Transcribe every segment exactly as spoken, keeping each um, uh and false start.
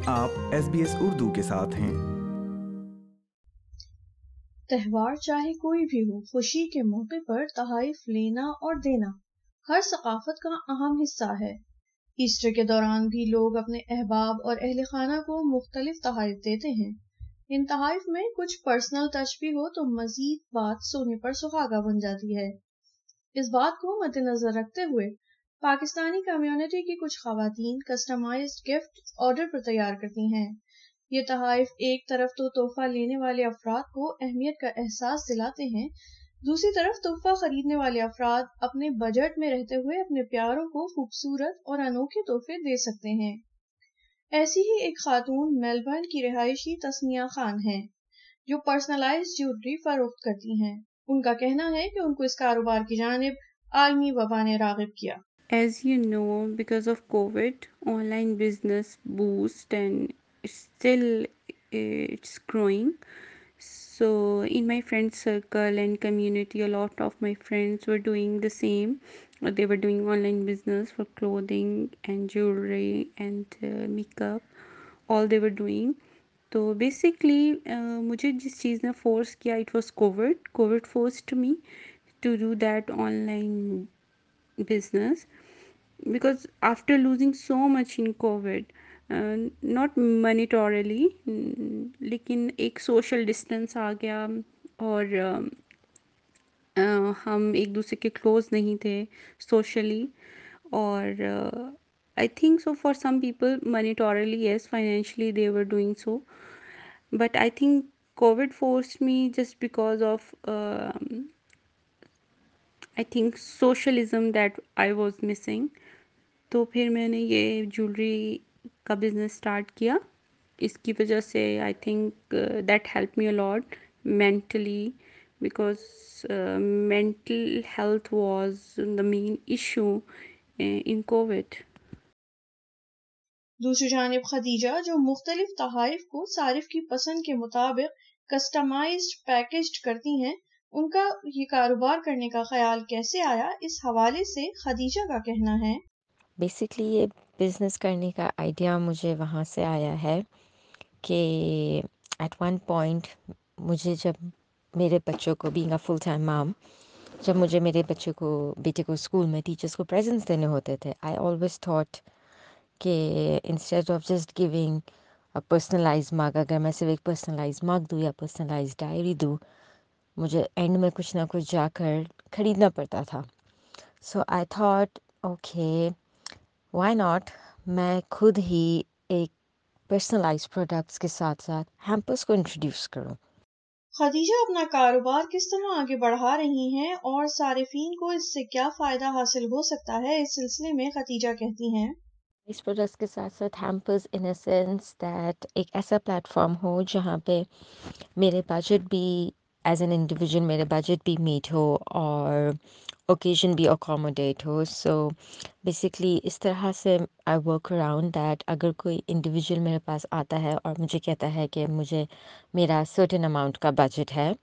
آپ S B S Urdu کے ساتھ ہیں۔ تہوار چاہے کوئی بھی ہو، خوشی کے موقع پر تحائف لینا اور دینا ہر ثقافت کا اہم حصہ ہے۔ ایسٹر کے دوران بھی لوگ اپنے احباب اور اہل خانہ کو مختلف تحائف دیتے ہیں۔ ان تحائف میں کچھ پرسنل ٹچ بھی ہو تو مزید بات سونے پر سہاگا بن جاتی ہے۔ اس بات کو مد نظر رکھتے ہوئے پاکستانی کمیونٹی کی کچھ خواتین کسٹمائزڈ گفٹ آرڈر پر تیار کرتی ہیں۔ یہ تحائف ایک طرف تو تحفہ لینے والے افراد کو اہمیت کا احساس دلاتے ہیں، دوسری طرف تحفہ خریدنے والے افراد اپنے بجٹ میں رہتے ہوئے اپنے پیاروں کو خوبصورت اور انوکھے تحفے دے سکتے ہیں۔ ایسی ہی ایک خاتون میلبرن کی رہائشی تسنیہ خان ہیں جو پرسنلائزڈ جیولری فروخت کرتی ہیں۔ ان کا کہنا ہے کہ ان کو اس کاروبار کی جانب عالمی وبا نے راغب کیا۔ As you know, because of COVID, online business boost and it's still uh, it's growing. So in my friend circle and community, a lot of my friends were doing the same. Uh, They were doing online business for clothing and jewelry and uh, makeup. All they were doing. تو basically مجھے جس چیز نے force کیا it was COVID COVID forced me to do that online business because after losing so much in COVID, uh, not monetarily mm, لیکن ایک social distance آ گیا اور uh, uh, ہم ایک دوسرے کے کلوز نہیں تھے سوشلی اور I think so far some people monetarily yes financially they were doing so but I think COVID forced me just because of um, I think socialism that I was missing. تو پھر میں نے یہ jewellery کا business start کیا، اس کی وجہ سے I think that help me a lot mentally because mental health was the main issue in COVID. دوسری جانب خدیجہ جو مختلف تحائف کو صارف کی پسند کے مطابق کسٹمائزڈ پیکجڈ کرتی ہیں، ان کا یہ کاروبار کرنے کا خیال کیسے آیا، اس حوالے سے خدیجہ کا کہنا ہے۔ بیسکلی یہ بزنس کرنے کا آئیڈیا مجھے وہاں سے آیا ہے کہ ایٹ ون پوائنٹ مجھے جب میرے بچوں کو بینگ اے فل ٹائم مام جب مجھے میرے بچے کو بیٹے کو اسکول میں ٹیچرس کو پریزنٹس دینے ہوتے تھے آئی آلویز تھاٹ کہ instead of just giving personalize mug اگر میں صرف ایک پرسنلائز مگ دوں یا پرسنلائز ڈائری دوں مجھے اینڈ میں کچھ نہ کچھ جا کر خریدنا پڑتا تھا۔ So I thought okay why not میں خود ہی ایک پرسنلائز پروڈکٹس کے ساتھ ساتھ ہیمپرس کو انٹروڈیوس کروں۔ خدیجہ اپنا کاروبار کس طرح آگے بڑھا رہی ہیں اور صارفین کو اس سے کیا فائدہ حاصل ہو سکتا ہے، اس سلسلے میں خدیجہ کہتی ہیں۔ اس پروڈکٹس کے ساتھ ساتھ hampers in a sense that ایک ایسا پلیٹ فارم ہو جہاں پہ میرے بجٹ بھی ایز این انڈیویجول میرے بجٹ بھی میٹ ہو اور اوکیزن بھی اکوموڈیٹ ہو۔ سو بیسکلی اس طرح سے آئی ورک اراؤنڈ دیٹ اگر کوئی انڈیویجول میرے پاس آتا ہے اور مجھے کہتا ہے کہ مجھے میرا سرٹن اماؤنٹ کا بجٹ ہے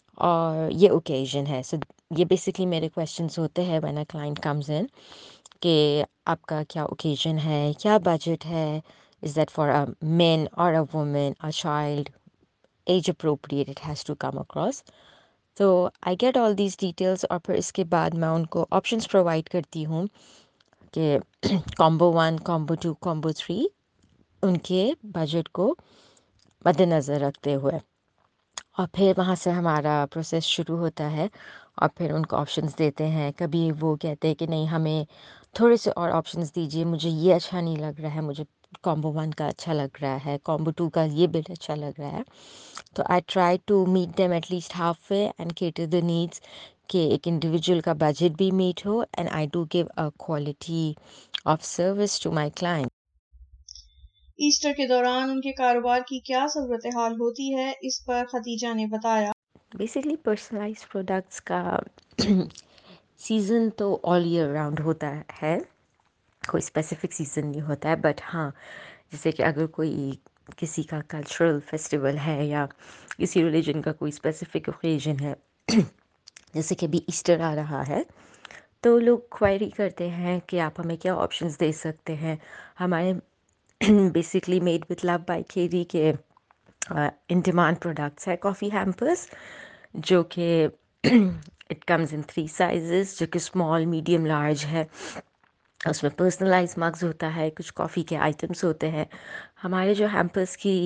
اور یہ اوکیزن ہے، سو یہ بیسکلی میرے کویشچنس ہوتے ہیں when a client comes in کہ آپ کا کیا اوکیزن ہے، کیا بجٹ ہے، is that for a man اور a woman a child age appropriate it has to come across. تو I get all these details اور پھر اس کے بعد میں ان کو آپشنس پرووائڈ کرتی ہوں کہ combo one combo two combo three ان کے بجٹ کو مد نظر رکھتے ہوئے، اور پھر وہاں سے ہمارا پروسیس شروع ہوتا ہے اور پھر ان کو آپشنس دیتے ہیں۔ کبھی وہ کہتے ہیں کہ نہیں ہمیں تھوڑے سے اور آپشنس دیجیے، مجھے یہ اچھا نہیں لگ رہا ہے، مجھے کامبو ون کا اچھا لگ رہا ہے، کامبو ٹو کا یہ بل اچھا لگ رہا ہے۔ تو I try to meet them at least half way and cater the needs کہ ایک انڈیویجول کا بجٹ بھی میٹ ہو and I do give a quality of service to my client. Easter کے دوران ان کے کاروبار کی کیا صورتحال ہوتی ہے، اس پر خدیجہ نے بتایا۔ بیسکلی پرسنلائز پروڈکٹس کا سیزن تو آل ایئر راؤنڈ ہوتا ہے، کوئی اسپیسیفک سیزن نہیں ہوتا ہے، بٹ ہاں جیسے کہ اگر کوئی کسی کا کلچرل فیسٹیول ہے یا کسی ریلیجن کا کوئی اسپیسیفک اوکیزن ہے جیسے کہ ابھی ایسٹر آ رہا ہے تو لوگ کوائری کرتے ہیں کہ آپ ہمیں کیا آپشنس دے سکتے ہیں۔ ہمارے basically made with love by کھیری کے ان ڈیمانڈ پروڈکٹس ہے کافی ہیمپرس، جو کہ it comes in three sizes, جو کہ اسمال میڈیم لارج ہے. اس میں پرسنلائز مگز ہوتا ہے، کچھ کافی کے آئٹمس ہوتے ہیں. ہمارے جو ہیمپرس کی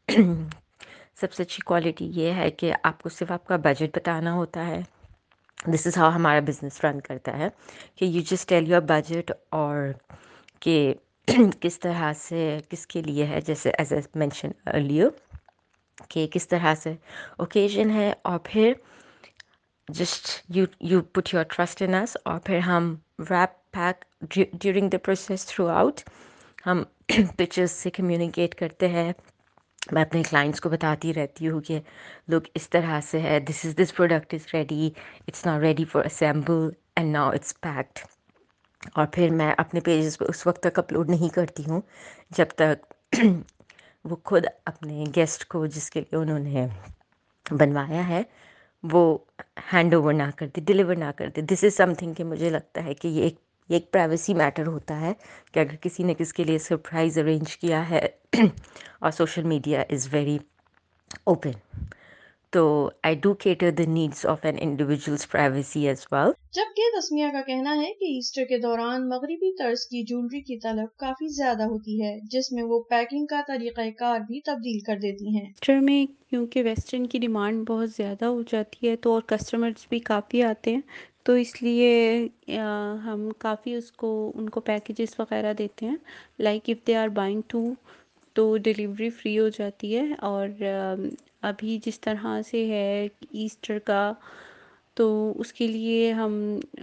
سب سے اچھی کوالٹی یہ ہے کہ آپ کو صرف آپ کا بجٹ بتانا ہوتا ہے. دس از ہاؤ ہمارا بزنس رن کرتا ہے کہ you just tell your budget, اور کہ کس طرح سے کس کے لیے ہے، جیسے ایز اے مینشن ارلیئر کہ کس طرح سے اوکیزن ہے، اور پھر just you you put your trust in اس، اور پھر ہم wrap pack during the process throughout ہم پکچرس سے کمیونیکیٹ کرتے ہیں. میں اپنے کلائنٹس کو بتاتی رہتی ہوں کہ لوگ اس طرح سے ہے، this is this product is ready, it's not ready for assemble and now it's packed. اور پھر میں اپنے پیجز پہ اس وقت تک اپلوڈ نہیں کرتی ہوں جب تک وہ خود اپنے گیسٹ کو جس کے لیے انہوں نے بنوایا ہے وہ ہینڈ اوور نہ کرتے، ڈلیور نہ کرتے. دس از سم تھنگ کہ مجھے لگتا ہے کہ یہ ایک یہ ایک پرائیویسی میٹر ہوتا ہے کہ اگر کسی نے کس کے لیے سرپرائز ارینج کیا ہے اور social media is very open, تو I do cater the needs of an individuals privacy as well. جبکہ تسمیہ کا کہنا ہے کہ ایسٹر کے دوران مغربی طرز کی جولری کی طلب کافی زیادہ ہوتی ہے، جس میں وہ پیکنگ کا طریقہ کار بھی تبدیل کر دیتی ہیں. ایسٹر میں کیونکہ ویسٹرن کی ڈیمانڈ بہت زیادہ ہو جاتی ہے تو اور کسٹمرز بھی کافی آتے ہیں، تو اس لیے آ، ہم کافی اس کو ان کو پیکیجز وغیرہ دیتے ہیں. Like if they are buying two تو ڈلیوری فری ہو جاتی ہے. اور آ، ابھی جس طرح سے ہے ایسٹر کا، تو اس کے لیے ہم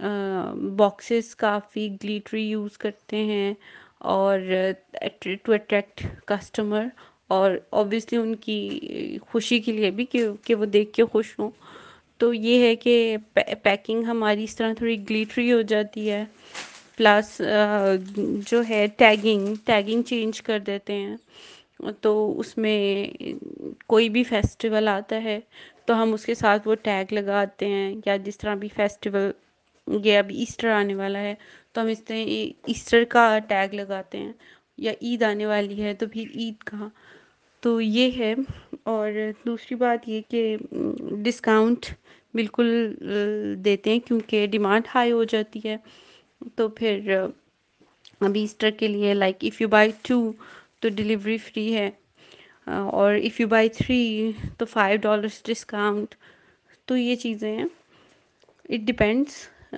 باکسز کافی گلیٹری یوز کرتے ہیں، اور ٹو اٹریکٹ کسٹمر، اور اوبیسلی ان کی خوشی کے لیے بھی کہ کہ وہ دیکھ کے خوش ہوں. تو یہ ہے کہ پیکنگ ہماری اس طرح تھوڑی گلیٹری ہو جاتی ہے. پلس جو ہے ٹیگنگ ٹیگنگ چینج کر دیتے ہیں، تو اس میں کوئی بھی فیسٹیول آتا ہے تو ہم اس کے ساتھ وہ ٹیگ لگاتے ہیں. یا جس طرح بھی فیسٹیول، یہ ابھی ایسٹر آنے والا ہے تو ہم اس طرح ایسٹر کا ٹیگ لگاتے ہیں، یا عید آنے والی ہے تو پھر عید کا. تو یہ ہے. اور دوسری بات یہ کہ ڈسکاؤنٹ بالکل دیتے ہیں کیونکہ ڈیمانڈ ہائی ہو جاتی ہے. تو پھر ابھی ایسٹر کے لیے like if you buy two تو ڈلیوری فری ہے، اور اف یو بائی تھری تو فائیو ڈالرس ڈسکاؤنٹ. تو یہ چیزیں ہیں، اٹ ڈپینڈس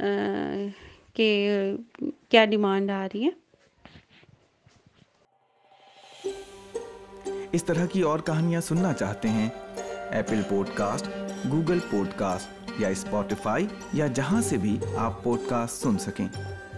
کہ کیا ڈیمانڈ آ رہی ہے. اس طرح کی اور کہانیاں سننا چاہتے ہیں؟ Apple podcast, Google podcast یا اسپوٹیفائی یا جہاں سے بھی آپ پوڈ کاسٹ سن سکیں.